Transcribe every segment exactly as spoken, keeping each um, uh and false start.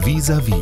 Vis-à-vis.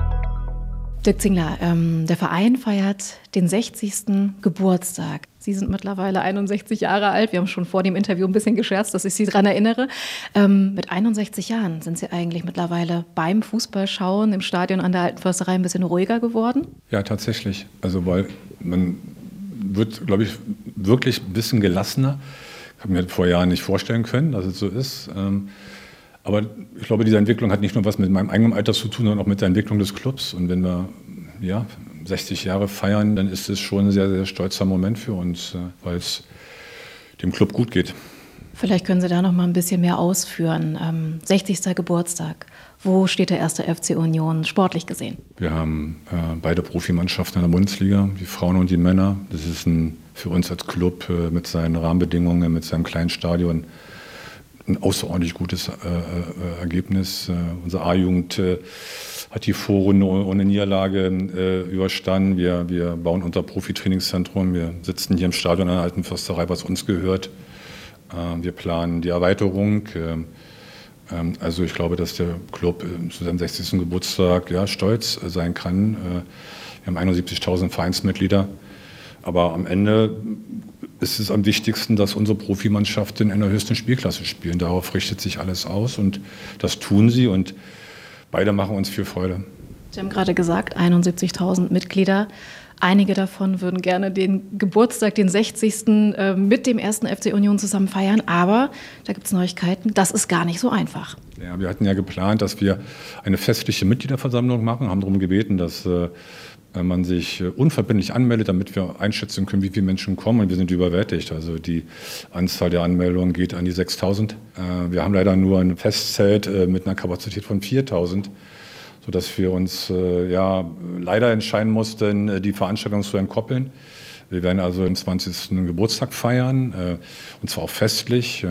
Dirk Zingler, ähm, der Verein feiert den sechzigsten Geburtstag. Sie sind mittlerweile einundsechzig Jahre alt. Wir haben schon vor dem Interview ein bisschen gescherzt, dass ich Sie daran erinnere. Ähm, mit einundsechzig Jahren sind Sie eigentlich mittlerweile beim Fußballschauen im Stadion an der Alten Försterei ein bisschen ruhiger geworden? Ja, tatsächlich. Also weil man wird, glaube ich, wirklich ein bisschen gelassener. Ich habe mir vor Jahren nicht vorstellen können, dass es so ist. Ähm, aber ich glaube, diese Entwicklung hat nicht nur was mit meinem eigenen Alter zu tun, sondern auch mit der Entwicklung des Clubs. Und wenn wir ja, sechzig Jahre feiern, dann ist es schon ein sehr, sehr stolzer Moment für uns, weil es dem Club gut geht. Vielleicht können Sie da noch mal ein bisschen mehr ausführen. Ähm, sechzigster Geburtstag. Wo steht der erste F C Union sportlich gesehen? Wir haben äh, beide Profimannschaften in der Bundesliga, die Frauen und die Männer. Das ist ein, für uns als Club äh, mit seinen Rahmenbedingungen, mit seinem kleinen Stadion ein außerordentlich gutes äh, äh, Ergebnis. Äh, unsere A-Jugend äh, hat die Vorrunde ohne Niederlage äh, überstanden. Wir, wir bauen unser Profi-Trainingszentrum. Wir sitzen hier im Stadion an der Alten Försterei, was uns gehört. Äh, wir planen die Erweiterung. Äh, äh, also ich glaube, dass der Club äh, zu seinem sechzigsten Geburtstag ja, stolz äh, sein kann. Äh, wir haben einundsiebzigtausend Vereinsmitglieder. Aber am Ende ist es am wichtigsten, dass unsere Profimannschaften in der höchsten Spielklasse spielen. Darauf richtet sich alles aus und das tun sie und beide machen uns viel Freude. Sie haben gerade gesagt, einundsiebzigtausend Mitglieder. Einige davon würden gerne den Geburtstag, den sechzigsten äh, mit dem ersten F C Union zusammen feiern. Aber da gibt es Neuigkeiten, das ist gar nicht so einfach. Ja, wir hatten ja geplant, dass wir eine festliche Mitgliederversammlung machen, haben darum gebeten, dass äh, man sich unverbindlich anmeldet, damit wir einschätzen können, wie viele Menschen kommen. Und wir sind überwältigt. Also die Anzahl der Anmeldungen geht an die sechstausend. Wir haben leider nur ein Festzelt mit einer Kapazität von viertausend, sodass wir uns ja, leider entscheiden mussten, die Veranstaltung zu entkoppeln. Wir werden also den zwanzigsten Geburtstag feiern, und zwar auch festlich.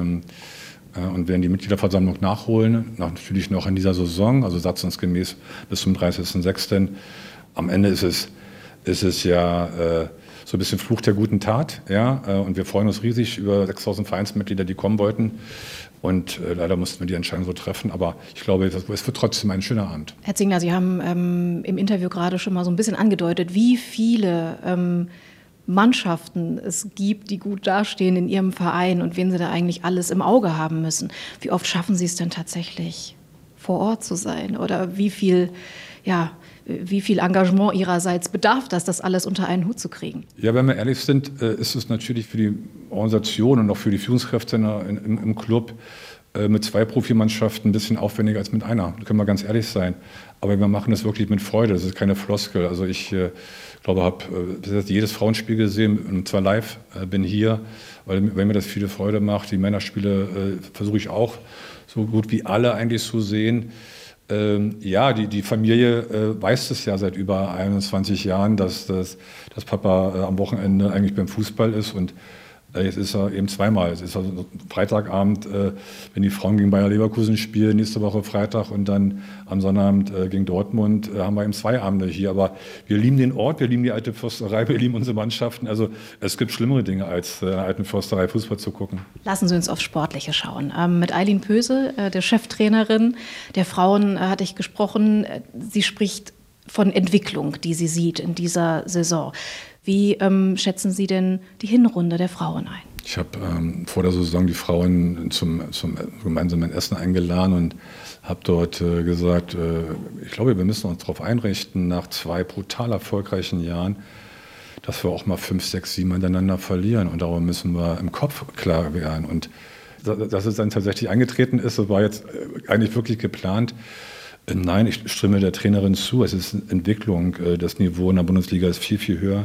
Und werden die Mitgliederversammlung nachholen, natürlich noch in dieser Saison, also satzungsgemäß bis zum dreißigsten sechsten Am Ende ist es, ist es ja äh, so ein bisschen Fluch der guten Tat. Ja? Äh, und wir freuen uns riesig über sechstausend Vereinsmitglieder, die kommen wollten. Und äh, leider mussten wir die Entscheidung so treffen. Aber ich glaube, es wird trotzdem ein schöner Abend. Herr Zingler, Sie haben ähm, im Interview gerade schon mal so ein bisschen angedeutet, wie viele ähm, Mannschaften es gibt, die gut dastehen in Ihrem Verein und wen Sie da eigentlich alles im Auge haben müssen. Wie oft schaffen Sie es denn tatsächlich, vor Ort zu sein? Oder wie viel, ja, wie viel Engagement Ihrerseits bedarf das, das alles unter einen Hut zu kriegen? Ja, wenn wir ehrlich sind, ist es natürlich für die Organisation und auch für die Führungskräfte im, im Club mit zwei Profimannschaften ein bisschen aufwendiger als mit einer. Da können wir ganz ehrlich sein. Aber wir machen das wirklich mit Freude. Das ist keine Floskel. Also ich äh, glaube, habe äh, jedes Frauenspiel gesehen, und zwar live. Äh, bin hier, weil, weil mir das viele Freude macht. Die Männerspiele äh, versuche ich auch so gut wie alle eigentlich zu sehen. Ähm, ja, die, die Familie äh, weiß es ja seit über einundzwanzig Jahren, dass, dass, dass Papa äh, am Wochenende eigentlich beim Fußball ist. Und äh, jetzt ist er eben zweimal. Jetzt ist er Freitagabend, äh, wenn die Frauen gegen Bayer Leverkusen spielen, nächste Woche Freitag und dann am Sonnabend äh, gegen Dortmund äh, haben wir eben zwei Abende hier. Aber wir lieben den Ort, wir lieben die Alte Försterei, wir lieben unsere Mannschaften. Also es gibt schlimmere Dinge, als äh, in der Alten Försterei Fußball zu gucken. Lassen Sie uns aufs Sportliche schauen. Ähm, mit Aylin Pöse, äh, der Cheftrainerin der Frauen, äh, hatte ich gesprochen. Sie spricht von Entwicklung, die sie sieht in dieser Saison. Wie ähm, schätzen Sie denn die Hinrunde der Frauen ein? Ich habe ähm, vor der Saison die Frauen zum, zum gemeinsamen Essen eingeladen und habe dort äh, gesagt, äh, ich glaube, wir müssen uns darauf einrichten, nach zwei brutal erfolgreichen Jahren, dass wir auch mal fünf, sechs, sieben miteinander verlieren. Und darum müssen wir im Kopf klar werden. Und dass es dann tatsächlich eingetreten ist, das war jetzt eigentlich wirklich geplant. Nein, ich stimme der Trainerin zu. Es ist eine Entwicklung. Das Niveau in der Bundesliga ist viel, viel höher.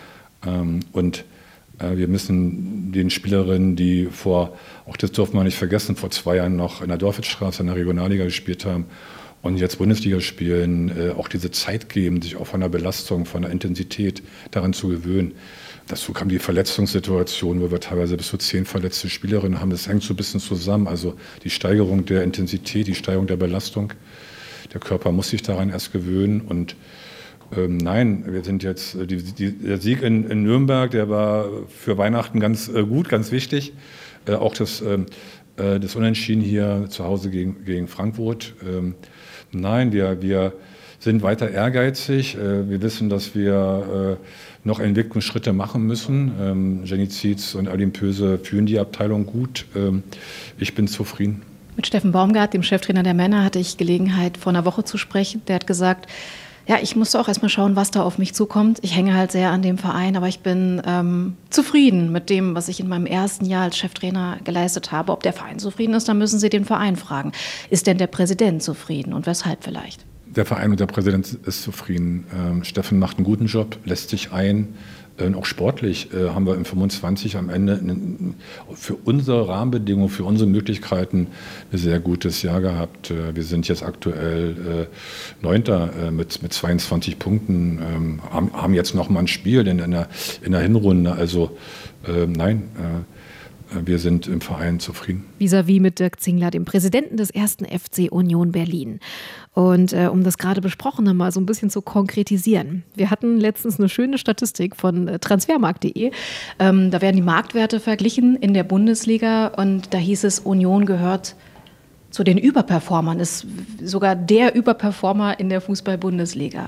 Und wir müssen den Spielerinnen, die vor, auch das dürfen wir nicht vergessen, vor zwei Jahren noch in der Dorfwitzstraße in der Regionalliga gespielt haben und jetzt Bundesliga spielen, auch diese Zeit geben, sich auch von der Belastung, von der Intensität daran zu gewöhnen. Dazu kam die Verletzungssituation, wo wir teilweise bis zu zehn verletzte Spielerinnen haben. Das hängt so ein bisschen zusammen. Also die Steigerung der Intensität, die Steigerung der Belastung. Der Körper muss sich daran erst gewöhnen. Und ähm, nein, wir sind jetzt, die, die, der Sieg in, in Nürnberg, der war für Weihnachten ganz äh, gut, ganz wichtig. Äh, auch das, äh, äh, das Unentschieden hier zu Hause gegen, gegen Frankfurt. Ähm, nein, wir, wir sind weiter ehrgeizig. Äh, wir wissen, dass wir äh, noch Entwicklungsschritte machen müssen. Ähm, Jenny Zietz und Aline Pöse führen die Abteilung gut. Ähm, ich bin zufrieden. Mit Steffen Baumgart, dem Cheftrainer der Männer, hatte ich Gelegenheit, vor einer Woche zu sprechen. Der hat gesagt, ja, ich musste auch erstmal schauen, was da auf mich zukommt. Ich hänge halt sehr an dem Verein, aber ich bin ähm, zufrieden mit dem, was ich in meinem ersten Jahr als Cheftrainer geleistet habe. Ob der Verein zufrieden ist, dann müssen Sie den Verein fragen. Ist denn der Präsident zufrieden und weshalb vielleicht? Der Verein und der Präsident ist zufrieden. Ähm, Steffen macht einen guten Job, lässt sich ein. Äh, auch sportlich äh, haben wir im fünfundzwanzig am Ende einen, für unsere Rahmenbedingungen, für unsere Möglichkeiten ein sehr gutes Jahr gehabt. Äh, wir sind jetzt aktuell äh, Neunter äh, mit, mit zweiundzwanzig Punkten, ähm, haben, haben jetzt noch mal ein Spiel in, in, der, in der Hinrunde. Also äh, nein, äh, wir sind im Verein zufrieden. Vis-à-vis mit Dirk Zingler, dem Präsidenten des ersten F C Union Berlin. Und äh, um das gerade Besprochene mal so ein bisschen zu konkretisieren. Wir hatten letztens eine schöne Statistik von äh, transfermarkt punkt de. Ähm, da werden die Marktwerte verglichen in der Bundesliga und da hieß es, Union gehört zu den Überperformern, ist sogar der Überperformer in der Fußball-Bundesliga.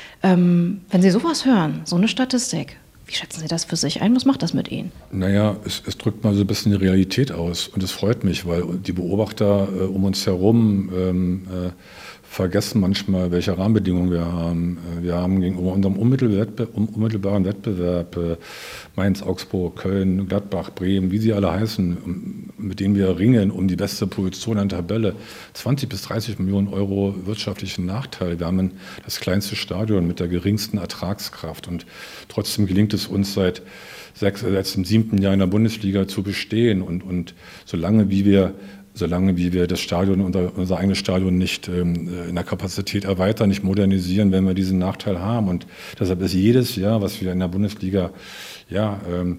Ähm, wenn Sie sowas hören, so eine Statistik, wie schätzen Sie das für sich ein? Was macht das mit Ihnen? Naja, es, es drückt mal so ein bisschen die Realität aus. Und es freut mich, weil die Beobachter äh, um uns herum ähm, äh, vergessen manchmal, welche Rahmenbedingungen wir haben. Äh, wir haben gegenüber unserem unmittelbaren Wettbewerb äh, Mainz, Augsburg, Köln, Gladbach, Bremen, wie sie alle heißen, um, mit denen wir ringen um die beste Position an der Tabelle, zwanzig bis dreißig Millionen Euro wirtschaftlichen Nachteil. Wir haben das kleinste Stadion mit der geringsten Ertragskraft. Und trotzdem gelingt es uns seit, sechs, seit dem siebten Jahr in der Bundesliga zu bestehen. Und, und solange wie wir Solange wie wir das Stadion, unser, unser eigenes Stadion nicht ähm, in der Kapazität erweitern, nicht modernisieren, werden wir diesen Nachteil haben. Und deshalb ist jedes Jahr, was wir in der Bundesliga ja, ähm,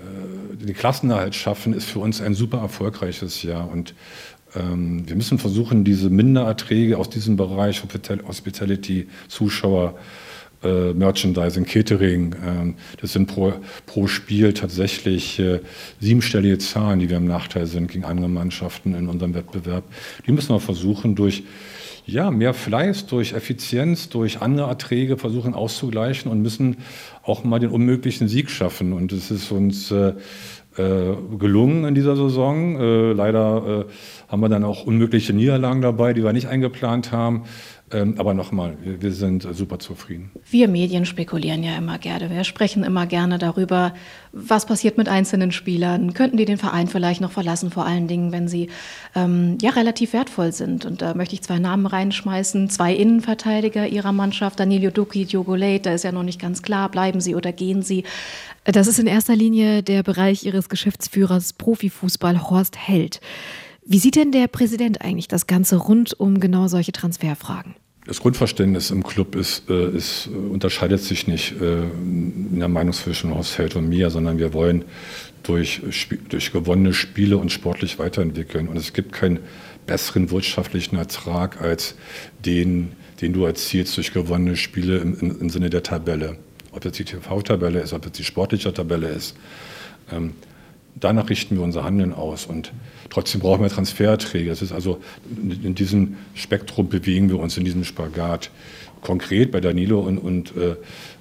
äh, den Klassenerhalt schaffen, ist für uns ein super erfolgreiches Jahr. Und ähm, wir müssen versuchen, diese Mindererträge aus diesem Bereich, Hospitality, Zuschauer, Äh, Merchandising, Catering, äh, das sind pro, pro Spiel tatsächlich äh, siebenstellige Zahlen, die wir im Nachteil sind gegen andere Mannschaften in unserem Wettbewerb. Die müssen wir versuchen, durch ja, mehr Fleiß, durch Effizienz, durch andere Erträge versuchen auszugleichen und müssen auch mal den unmöglichen Sieg schaffen. Und es ist uns äh, äh, gelungen in dieser Saison. Äh, leider äh, haben wir dann auch unmögliche Niederlagen dabei, die wir nicht eingeplant haben. Ähm, aber nochmal, wir, wir sind super zufrieden. Wir Medien spekulieren ja immer gerne. Wir sprechen immer gerne darüber, was passiert mit einzelnen Spielern. Könnten die den Verein vielleicht noch verlassen, vor allen Dingen, wenn sie ähm, ja relativ wertvoll sind. Und da möchte ich zwei Namen reinschmeißen. Zwei Innenverteidiger ihrer Mannschaft, Danilo Duki, Diogo Leite. Da ist ja noch nicht ganz klar, bleiben sie oder gehen sie. Das ist in erster Linie der Bereich Ihres Geschäftsführers Profifußball, Horst Held. Wie sieht denn der Präsident eigentlich das Ganze rund um genau solche Transferfragen? Das Grundverständnis im Club ist, äh, ist, unterscheidet sich nicht äh, in der Meinung zwischen Horst Held und mir, sondern wir wollen durch, durch gewonnene Spiele uns sportlich weiterentwickeln. Und es gibt keinen besseren wirtschaftlichen Ertrag als den, den du erzielst durch gewonnene Spiele im, im, im Sinne der Tabelle. Ob es die T V-Tabelle ist, ob es die sportliche Tabelle ist. Ähm, Danach richten wir unser Handeln aus und trotzdem brauchen wir Transfererträge. Das ist also, in diesem Spektrum bewegen wir uns, in diesem Spagat. Konkret bei Danilo und, und äh,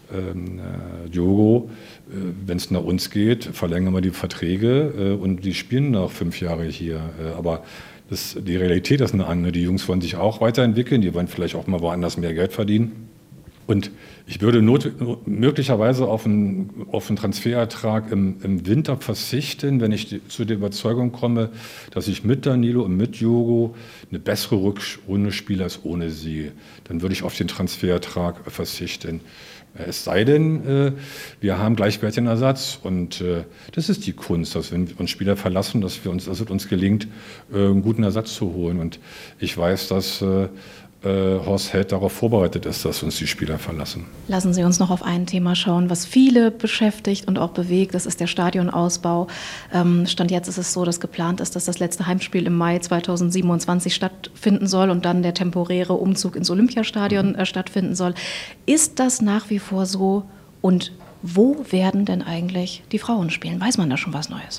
äh, Diogo, äh, wenn es nach uns geht, verlängern wir die Verträge äh, und die spielen noch fünf Jahre hier. Äh, aber das, die Realität ist eine andere. Die Jungs wollen sich auch weiterentwickeln, die wollen vielleicht auch mal woanders mehr Geld verdienen. Und ich würde not, möglicherweise auf einen, auf einen Transferertrag im, im Winter verzichten, wenn ich die, zu der Überzeugung komme, dass ich mit Danilo und mit Diogo eine bessere Rückrunde spiele als ohne sie. Dann würde ich auf den Transferertrag verzichten. Es sei denn, äh, wir haben gleichwertigen Ersatz. Und äh, das ist die Kunst, dass wenn uns Spieler verlassen, dass, wir uns, dass es uns gelingt, äh, einen guten Ersatz zu holen. Und ich weiß, dass äh, Äh, Horst Held darauf vorbereitet ist, dass uns die Spieler verlassen. Lassen Sie uns noch auf ein Thema schauen, was viele beschäftigt und auch bewegt. Das ist der Stadionausbau. Ähm, Stand jetzt ist es so, dass geplant ist, dass das letzte Heimspiel im Mai zweitausendsiebenundzwanzig stattfinden soll und dann der temporäre Umzug ins Olympiastadion äh, stattfinden soll. Ist das nach wie vor so? Und wo werden denn eigentlich die Frauen spielen? Weiß man da schon was Neues?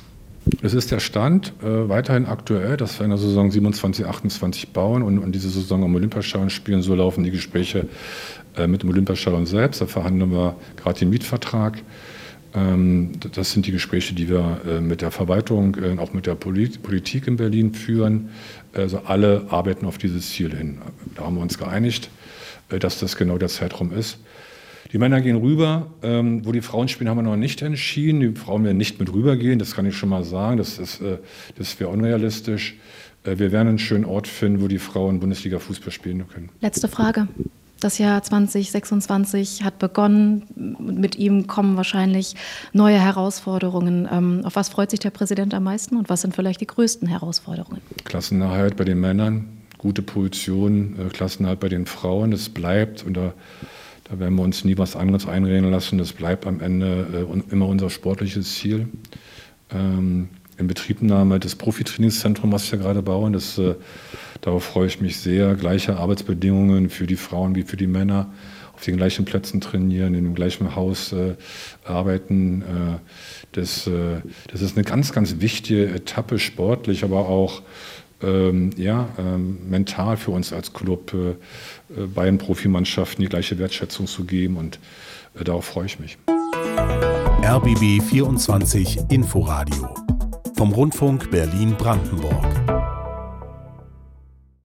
Es ist der Stand äh, weiterhin aktuell, dass wir in der Saison siebenundzwanzig achtundzwanzig bauen und, und diese Saison am Olympiastadion spielen. So laufen die Gespräche äh, mit dem Olympiastadion selbst. Da verhandeln wir gerade den Mietvertrag. Ähm, das sind die Gespräche, die wir äh, mit der Verwaltung, äh, auch mit der Polit- Politik in Berlin führen. Also alle arbeiten auf dieses Ziel hin. Da haben wir uns geeinigt, äh, dass das genau der Zeitraum ist. Die Männer gehen rüber, ähm, wo die Frauen spielen, haben wir noch nicht entschieden. Die Frauen werden nicht mit rübergehen, das kann ich schon mal sagen. Das ist, äh, das wäre unrealistisch. Äh, wir werden einen schönen Ort finden, wo die Frauen Bundesliga-Fußball spielen können. Letzte Frage. Das Jahr zwanzig sechsundzwanzig hat begonnen. Mit ihm kommen wahrscheinlich neue Herausforderungen. Ähm, auf was freut sich der Präsident am meisten und was sind vielleicht die größten Herausforderungen? Klassenerhalt bei den Männern, gute Position, äh, Klassenerhalt bei den Frauen. Das bleibt unter Da werden wir uns nie was anderes einreden lassen. Das bleibt am Ende äh, immer unser sportliches Ziel. Ähm, in Betriebnahme des Profitrainingszentrums, was wir gerade bauen, das, äh, darauf freue ich mich sehr. Gleiche Arbeitsbedingungen für die Frauen wie für die Männer. Auf den gleichen Plätzen trainieren, in dem gleichen Haus äh, arbeiten. Äh, das, äh, das ist eine ganz, ganz wichtige Etappe, sportlich, aber auch Ähm, ja, ähm, mental für uns als Club äh, beiden Profimannschaften die gleiche Wertschätzung zu geben und äh, darauf freue ich mich. R B B vierundzwanzig Inforadio vom Rundfunk Berlin-Brandenburg.